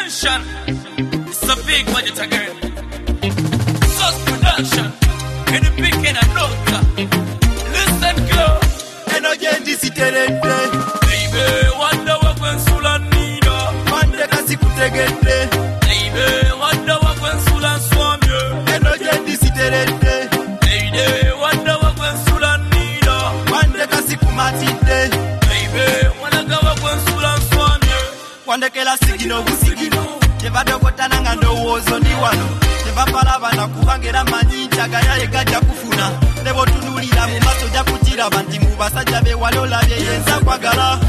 Attention, it's a big budget again. Source production, in the big and a note. Listen, girl. Energy siterete. Baby, wonder what when Sulan need. Mande kasi kutegete. Baby, wonder what when Sulan swam you. Energy siterete. Baby, wonder what when Sulan need. Mande kasi kumatite. Baby, wonder what when Sulan swam you. Wande kela sigino busigino. Jeva dokotana ngando wozo ni wano. Jeva palava na kuhangera manyinja gaya egaja kufuna. Nebo tunulira mu maso ja kutira banti mu basajja be walola bye yenza kwagala.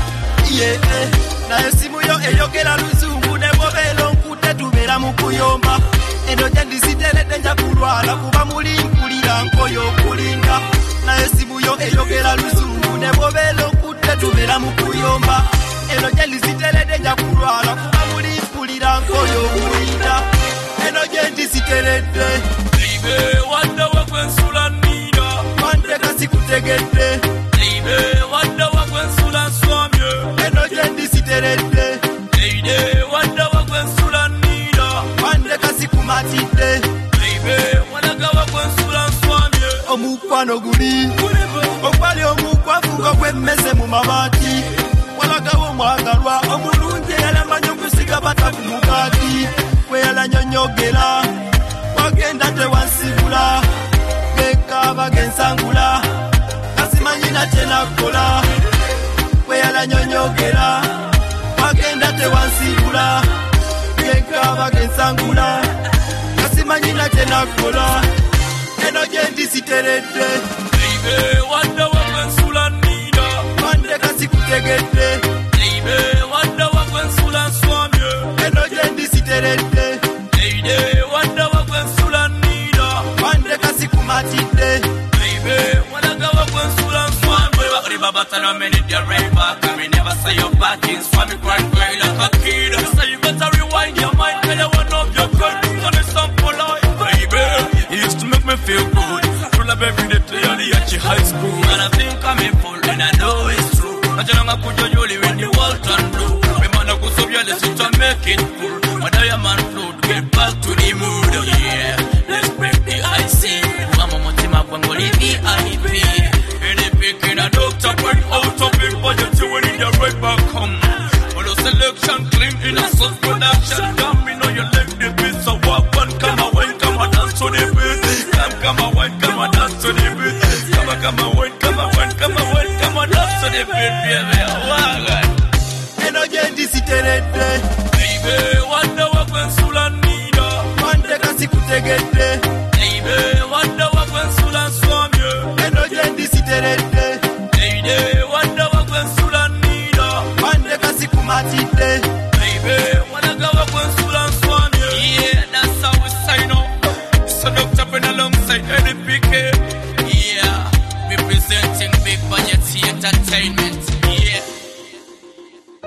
Na esimu yo eyogera luzungu nebo belo nkute tubera mu kuyomba. Eno jendi siterete nja kulwala kuba muli nkulira nkoyo kulinda. Na esimu yo eyogera luzungu nebo belo nkute tubera mu kuyomba. Eno jendi siterete nja kulwala kuba muli nkulira nkoyo kulinda. Eno jendi siterete. Baby, wonder what when Sulan need. Mande kasi kutegete. Baby, wonder what when Sulan swam you. Eno jendi siterete. Baby, wonder what when Sulan need. Mande kasi kumatite. Baby, wonder what when Sulan swam you. Omukwano guli. Okwali omukwafu nga gwemmeze mu mabati. Walagawo mwagalwa omulungi yalamanya okusiga bata ku mugati. Weyala nyonyogera. Wagenda tewansibula. Gekaba gensangula. Kasimanyina tenakola. Weyala nyonyogera. Wagenda tewansibula. Gekaba gensangula. Kasimanyina tenakola. Eno jendi siterete. Baby, wonder what when Sulan need. Mande kasi kutegete. Baby, wonder what when Sulan swam you. Eno jendi siterete. Baby, wonder what when Sulan need. Mande kasi kumatite. Baby, wonder what when Sulan swam you. Riba batana many the river. We never say your back in swam it quite well like a kid. So you better rewind your mind when you want up your girl. On the sample life. Baby, it used to make me feel good. Roll up every day to the high school. And I think I'm in full and I know it's true. I don't know put your jolly when the world turn blue. We man go so you let's to make it cool. But diamond float, get back to the mood. Yeah, let's break the ice. Mama Motima Bangoli VIP. Any picking a doctor point out of it, but you when in the right back home. Follow selection, clean in a soft production. Come in on your leg, the beat, so walk one, come away, come on, dance to the beat. Come away, come on, dance to the beat. Come away, come away, come away, come on, dance to the beat, baby. Eno jendi siterete. Baby, wonder what when Sulan need. Mande kasi kutegete. Baby, wonder what when Sulan swam you. Eno jendi siterete. Baby, wonder what when Sulan need. Mande kasi kumatite. Baby, wonder what when Sulan swam you. Yeah, that's how we sign up. So Dr. Ben alongside NPK. Yeah, representing Big Budget Entertainment.